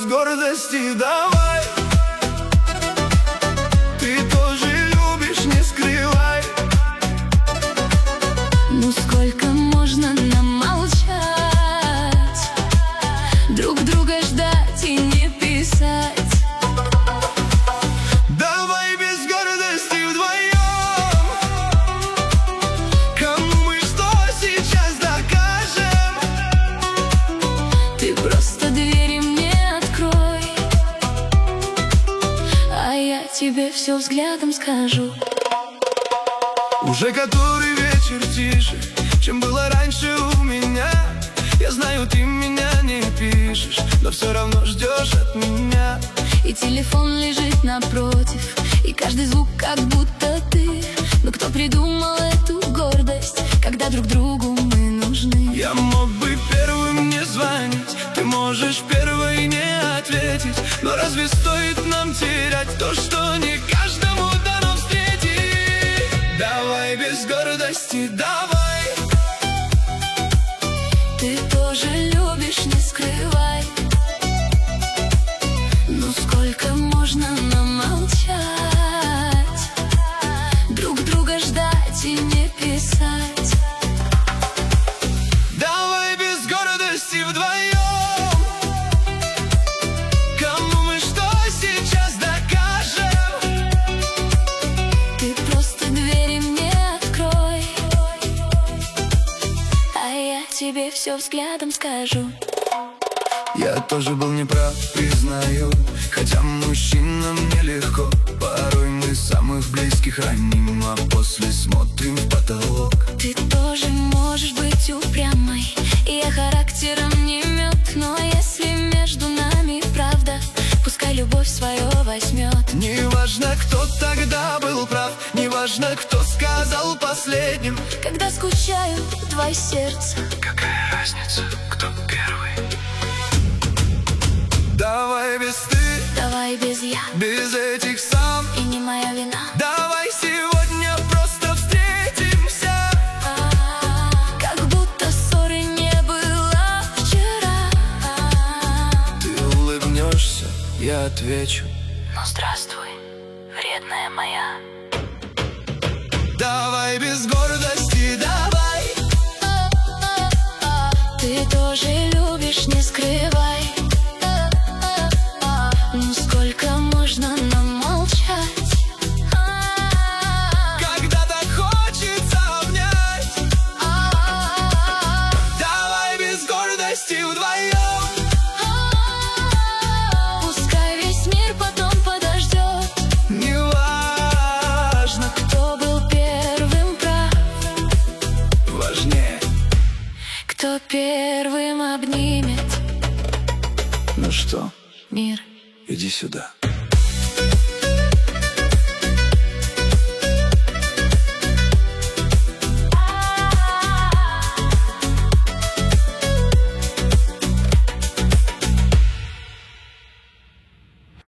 без гордости, давай. Ты тоже любишь, не скрывай. Ну сколько можно нам молчать, друг друга ждать и не писать? Давай без гордости вдвоем. Кому мы что сейчас докажем? Ты просто двери мне открой, а я тебе все взглядом скажу. Уже который вечер тише, чем было раньше у меня. Я знаю, ты меня не пишешь, но все равно ждешь от меня. И телефон лежит напротив, и каждый звук как будто ты. Но кто придумал эту гордость, когда друг другу мы нужны? Я мог бы первым не звонить, ты можешь первой не ответить. Но разве стоит нам терять то, что не каждому дано встретить? Давай без гордости, давай. Ты тоже любишь, не скрывай. Ну сколько можно нам молчать, друг друга ждать и не писать? Давай без гордости вдвоем. Кому мы что сейчас докажем? Ты просто двери мне открой, а я тебе все взглядом скажу. Я тоже был неправ, признаю, хотя мужчинам нелегко. Порой мы самых близких раним, а после смотрим в потолок. Ты тоже можешь быть упрямой, и я характером не мед. Но если между нами правда, пускай любовь свое возьмет. Неважно, кто тогда был прав, неважно, кто сказал последним. Когда скучаю, два сердца, Какая разница, кто первый? Давай без ты, давай без я, без этих сам. и не моя вина. Давай сегодня просто встретимся, Как будто ссоры не было вчера. ты улыбнешься, я отвечу. Ну здравствуй, вредная моя. Давай без гордости, давай. Ты тоже любишь, не скрывай. Ну сколько можно нам молчать, Когда так хочется обнять. Давай без гордости вдвоем. Пускай весь мир потом подождет. Неважно, Кто был первым прав, важнее. кто первым обнимет Ну что, мир. иди сюда.